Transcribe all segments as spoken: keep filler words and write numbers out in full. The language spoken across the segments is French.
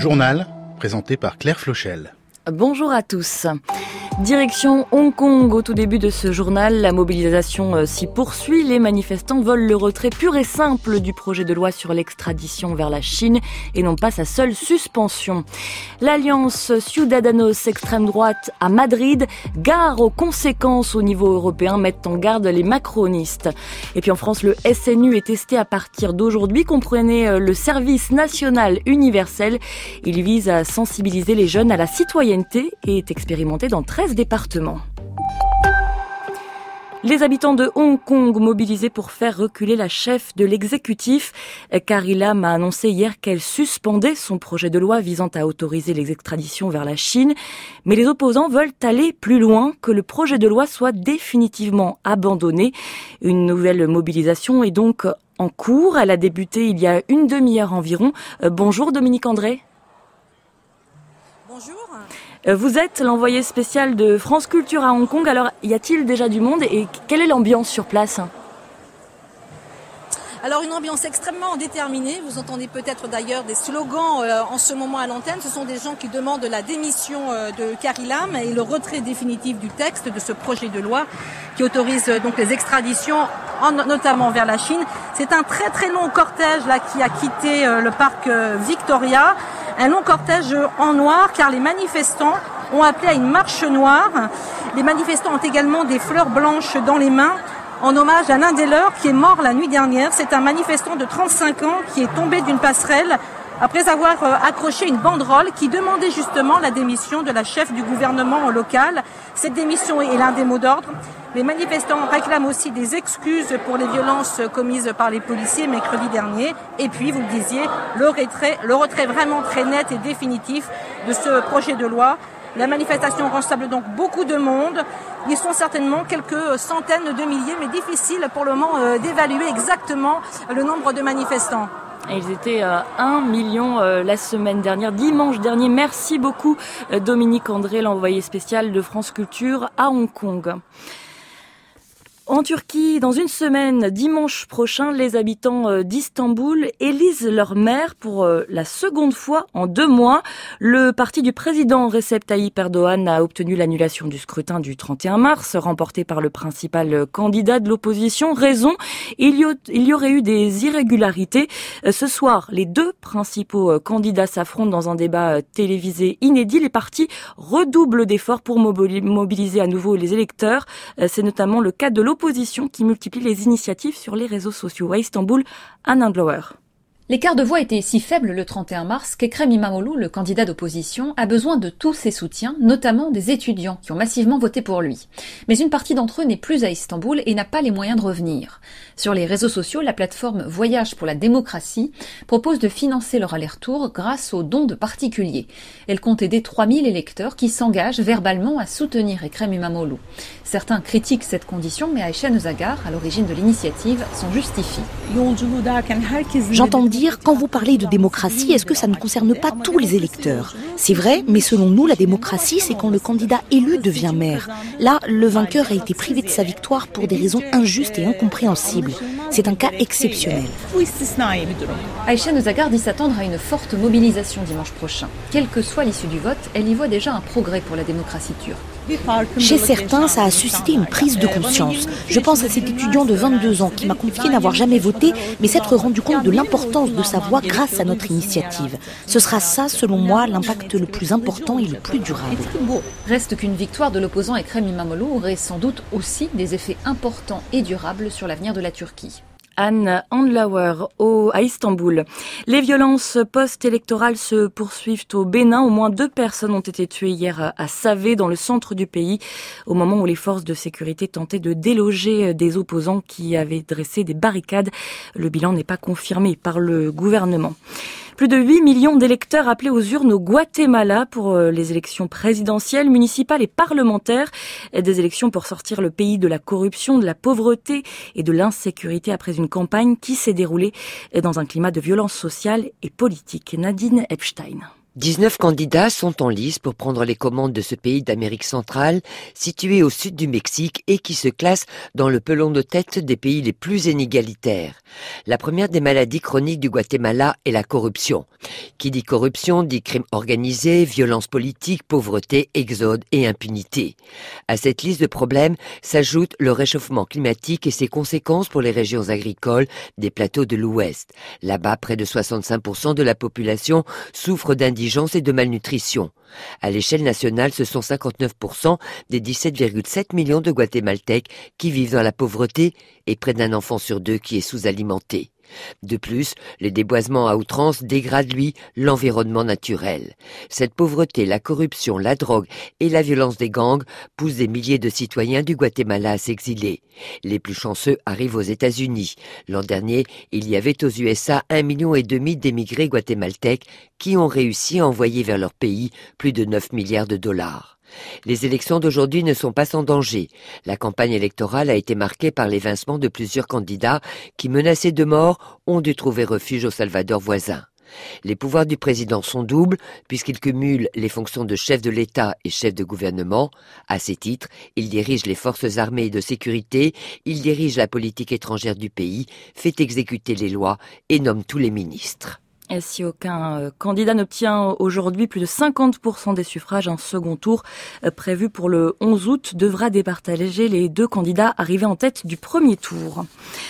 journal présenté par Claire Flochel. Bonjour à tous. Direction Hong Kong au tout début de ce journal. La mobilisation s'y poursuit. Les manifestants veulent le retrait pur et simple du projet de loi sur l'extradition vers la Chine et non pas sa seule suspension. L'alliance Ciudadanos extrême droite à Madrid, gare aux conséquences au niveau européen, mettent en garde les macronistes. Et puis en France, le S N U est testé à partir d'aujourd'hui. Comprenez le service national universel. Il vise à sensibiliser les jeunes à la citoyenneté et est expérimenté dans treize départements. Les habitants de Hong Kong mobilisés pour faire reculer la chef de l'exécutif. Carrie Lam a annoncé hier qu'elle suspendait son projet de loi visant à autoriser les extraditions vers la Chine. Mais les opposants veulent aller plus loin, que le projet de loi soit définitivement abandonné. Une nouvelle mobilisation est donc en cours. Elle a débuté il y a une demi-heure environ. Bonjour Dominique André. Bonjour. Vous êtes l'envoyé spécial de France Culture à Hong Kong. Alors, y a-t-il déjà du monde et quelle est l'ambiance sur place ? Alors, une ambiance extrêmement déterminée. Vous entendez peut-être d'ailleurs des slogans euh, en ce moment à l'antenne. Ce sont des gens qui demandent la démission euh, de Carrie Lam et le retrait définitif du texte de ce projet de loi qui autorise euh, donc les extraditions, en, notamment vers la Chine. C'est un très très long cortège là qui a quitté euh, le parc euh, Victoria. Un long cortège en noir car les manifestants ont appelé à une marche noire. Les manifestants ont également des fleurs blanches dans les mains en hommage à l'un des leurs qui est mort la nuit dernière. C'est un manifestant de trente-cinq ans qui est tombé d'une passerelle après avoir accroché une banderole qui demandait justement la démission de la chef du gouvernement local. Cette démission est l'un des mots d'ordre. Les manifestants réclament aussi des excuses pour les violences commises par les policiers mercredi dernier. Et puis, vous le disiez, le retrait, le retrait vraiment très net et définitif de ce projet de loi. La manifestation rassemble donc beaucoup de monde. Ils sont certainement quelques centaines de milliers, mais difficile pour le moment euh, d'évaluer exactement le nombre de manifestants. Et ils étaient euh, un million euh, la semaine dernière, dimanche dernier. Merci beaucoup euh, Dominique André, l'envoyé spécial de France Culture à Hong Kong. En Turquie, dans une semaine, dimanche prochain, les habitants d'Istanbul élisent leur maire pour la seconde fois en deux mois. Le parti du président Recep Tayyip Erdogan a obtenu l'annulation du scrutin du trente et un mars, remporté par le principal candidat de l'opposition. Raison, il y, a, il y aurait eu des irrégularités. Ce soir, les deux principaux candidats s'affrontent dans un débat télévisé inédit. Les partis redoublent d'efforts pour mobiliser à nouveau les électeurs. C'est notamment le cas de l'opposition. L'opposition qui multiplie les initiatives sur les réseaux sociaux. À Istanbul, Anne Andlauer. L'écart de voix était si faible le trente et un mars qu'Ekrem İmamoğlu, le candidat d'opposition, a besoin de tous ses soutiens, notamment des étudiants qui ont massivement voté pour lui. Mais une partie d'entre eux n'est plus à Istanbul et n'a pas les moyens de revenir. Sur les réseaux sociaux, la plateforme Voyage pour la démocratie propose de financer leur aller-retour grâce aux dons de particuliers. Elle compte aider trois mille électeurs qui s'engagent verbalement à soutenir Ekrem İmamoğlu. Certains critiquent cette condition, mais Ayşe Özagar, à l'origine de l'initiative, s'en justifie. J'entends dire, quand vous parlez de démocratie, est-ce que ça ne concerne pas tous les électeurs ? C'est vrai, mais selon nous, la démocratie, c'est quand le candidat élu devient maire. Là, le vainqueur a été privé de sa victoire pour des raisons injustes et incompréhensibles. C'est un cas exceptionnel. Ayşe Özagar dit s'attendre à une forte mobilisation dimanche prochain. Quelle que soit l'issue du vote, elle y voit déjà un progrès pour la démocratie turque. Chez certains, ça a suscité une prise de conscience. Je pense à cet étudiant de vingt-deux ans qui m'a confié n'avoir jamais voté, mais s'être rendu compte de l'importance de sa voix grâce à notre initiative. Ce sera ça, selon moi, l'impact le plus important et le plus durable. Reste qu'une victoire de l'opposant Ekrem İmamoğlu aurait sans doute aussi des effets importants et durables sur l'avenir de la Turquie. Anne Andlauer au, à Istanbul. Les violences post-électorales se poursuivent au Bénin. Au moins deux personnes ont été tuées hier à Savé, dans le centre du pays, au moment où les forces de sécurité tentaient de déloger des opposants qui avaient dressé des barricades. Le bilan n'est pas confirmé par le gouvernement. Plus de huit millions d'électeurs appelés aux urnes au Guatemala pour les élections présidentielles, municipales et parlementaires. Des élections pour sortir le pays de la corruption, de la pauvreté et de l'insécurité après une campagne qui s'est déroulée dans un climat de violence sociale et politique. Nadine Epstein. dix-neuf candidats sont en lice pour prendre les commandes de ce pays d'Amérique centrale, situé au sud du Mexique et qui se classe dans le pelon de tête des pays les plus inégalitaires. La première des maladies chroniques du Guatemala est la corruption. Qui dit corruption dit crime organisé, violence politique, pauvreté, exode et impunité. À cette liste de problèmes s'ajoute le réchauffement climatique et ses conséquences pour les régions agricoles des plateaux de l'Ouest. Là-bas, près de soixante-cinq pour cent de la population souffre d'indigence et de malnutrition. À l'échelle nationale, ce sont cinquante-neuf pour cent des dix-sept virgule sept millions de Guatémaltèques qui vivent dans la pauvreté et près d'un enfant sur deux qui est sous-alimenté. De plus, le déboisement à outrance dégrade, lui, l'environnement naturel. Cette pauvreté, la corruption, la drogue et la violence des gangs poussent des milliers de citoyens du Guatemala à s'exiler. Les plus chanceux arrivent aux États-Unis. L'an dernier, il y avait aux U S A un million et demi d'émigrés guatémaltèques qui ont réussi à envoyer vers leur pays plus de neuf milliards de dollars. Les élections d'aujourd'hui ne sont pas sans danger. La campagne électorale a été marquée par l'évincement de plusieurs candidats qui, menacés de mort, ont dû trouver refuge au Salvador voisin. Les pouvoirs du président sont doubles puisqu'il cumule les fonctions de chef de l'État et chef de gouvernement. À ces titres, il dirige les forces armées et de sécurité, il dirige la politique étrangère du pays, fait exécuter les lois et nomme tous les ministres. Et si aucun euh, candidat n'obtient aujourd'hui plus de cinquante pour cent des suffrages, un second tour euh, prévu pour le onze août devra départager les deux candidats arrivés en tête du premier tour.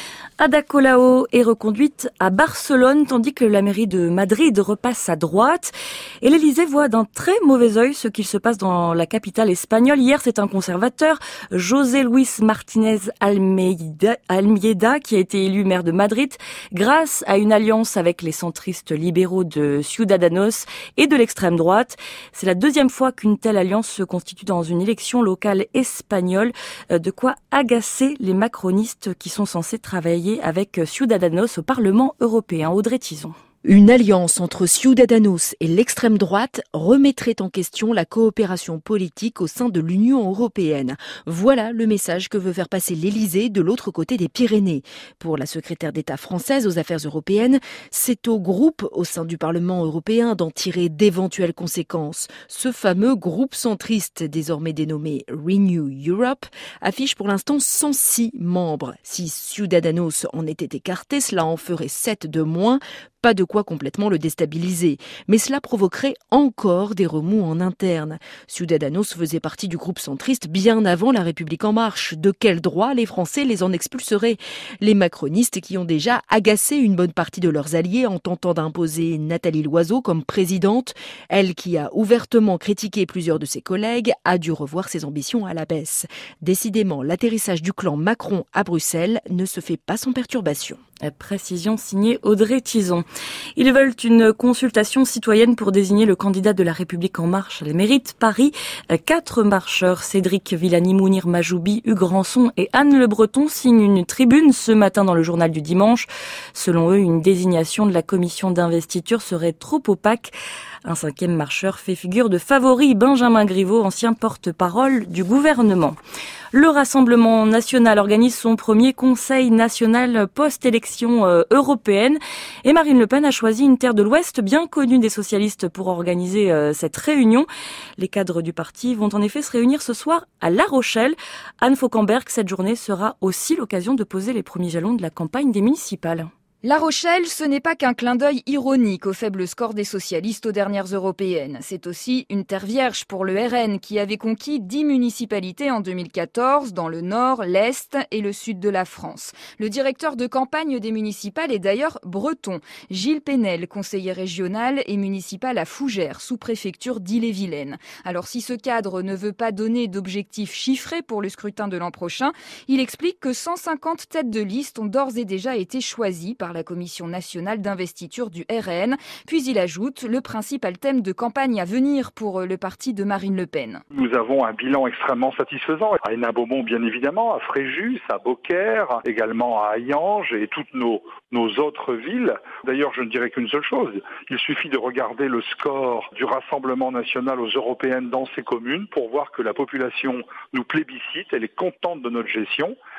Ada Colau est reconduite à Barcelone, tandis que la mairie de Madrid repasse à droite. Et l'Élysée voit d'un très mauvais œil ce qu'il se passe dans la capitale espagnole. Hier, c'est un conservateur, José Luis Martínez Almeida, Almeida, qui a été élu maire de Madrid grâce à une alliance avec les centristes libéraux de Ciudadanos et de l'extrême droite. C'est la deuxième fois qu'une telle alliance se constitue dans une élection locale espagnole, de quoi agacer les macronistes qui sont censés travailler avec Ciudadanos au Parlement européen. Audrey Tison. Une alliance entre Ciudadanos et l'extrême droite remettrait en question la coopération politique au sein de l'Union européenne. Voilà le message que veut faire passer l'Élysée de l'autre côté des Pyrénées. Pour la secrétaire d'État française aux affaires européennes, c'est au groupe au sein du Parlement européen d'en tirer d'éventuelles conséquences. Ce fameux groupe centriste, désormais dénommé Renew Europe, affiche pour l'instant cent six membres. Si Ciudadanos en était écarté, cela en ferait sept de moins. Pas de quoi complètement le déstabiliser. Mais cela provoquerait encore des remous en interne. Ciudadanos faisait partie du groupe centriste bien avant La République En Marche. De quel droit les Français les en expulseraient ? Les macronistes qui ont déjà agacé une bonne partie de leurs alliés en tentant d'imposer Nathalie Loiseau comme présidente, elle qui a ouvertement critiqué plusieurs de ses collègues, a dû revoir ses ambitions à la baisse. Décidément, l'atterrissage du clan Macron à Bruxelles ne se fait pas sans perturbation. Précision signée Audrey Tison. Ils veulent une consultation citoyenne pour désigner le candidat de La République En Marche à la mairie de Paris. Quatre marcheurs, Cédric Villani, Mounir Majoubi, Hugues Rançon et Anne Le Breton, signent une tribune ce matin dans le journal du dimanche. Selon eux, une désignation de la commission d'investiture serait trop opaque. Un cinquième marcheur fait figure de favori, Benjamin Griveaux, ancien porte-parole du gouvernement. Le Rassemblement national organise son premier conseil national post-élection euh, européenne et Marine Le Pen a choisi une terre de l'Ouest bien connue des socialistes pour organiser euh, cette réunion. Les cadres du parti vont en effet se réunir ce soir à La Rochelle. Anne Fauquemberg, cette journée sera aussi l'occasion de poser les premiers jalons de la campagne des municipales. La Rochelle, ce n'est pas qu'un clin d'œil ironique au faible score des socialistes aux dernières européennes. C'est aussi une terre vierge pour le R N qui avait conquis dix municipalités en deux mille quatorze dans le nord, l'est et le sud de la France. Le directeur de campagne des municipales est d'ailleurs breton. Gilles Pénel, conseiller régional et municipal à Fougères, sous-préfecture d'Ille-et-Vilaine. Alors si ce cadre ne veut pas donner d'objectifs chiffrés pour le scrutin de l'an prochain, il explique que cent cinquante têtes de liste ont d'ores et déjà été choisies par la Commission nationale d'investiture du R N. Puis il ajoute le principal thème de campagne à venir pour le parti de Marine Le Pen. Nous avons un bilan extrêmement satisfaisant. À Hénin-Beaumont, bien évidemment, à Fréjus, à Beaucaire, également à Hayange et toutes nos, nos autres villes. D'ailleurs, je ne dirais qu'une seule chose. Il suffit de regarder le score du Rassemblement national aux européennes dans ces communes pour voir que la population nous plébiscite, elle est contente de notre gestion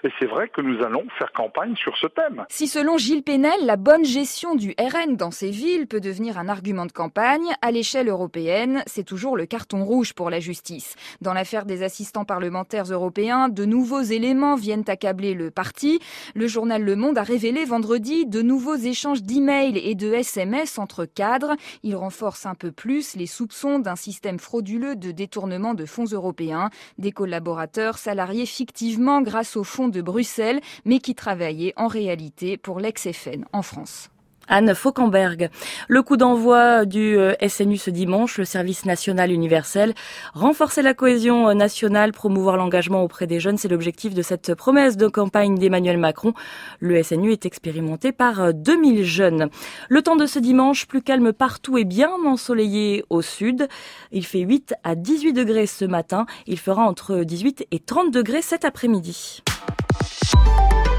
Et c'est vrai que nous allons faire campagne sur ce thème. Si selon Gilles Pénel, la bonne gestion du R N dans ces villes peut devenir un argument de campagne, à l'échelle européenne, c'est toujours le carton rouge pour la justice. Dans l'affaire des assistants parlementaires européens, de nouveaux éléments viennent accabler le parti. Le journal Le Monde a révélé vendredi de nouveaux échanges d'emails et de S M S entre cadres. Il renforce un peu plus les soupçons d'un système frauduleux de détournement de fonds européens. Des collaborateurs salariés fictivement grâce aux fonds de Bruxelles, mais qui travaillaient en réalité pour l'ex-F N en France. Anne Fauquemberg. Le coup d'envoi du S N U ce dimanche, le service national universel. Renforcer la cohésion nationale, promouvoir l'engagement auprès des jeunes, c'est l'objectif de cette promesse de campagne d'Emmanuel Macron. Le S N U est expérimenté par deux mille jeunes. Le temps de ce dimanche, plus calme partout et bien ensoleillé au sud. Il fait huit à dix-huit degrés ce matin. Il fera entre dix-huit et trente degrés cet après-midi.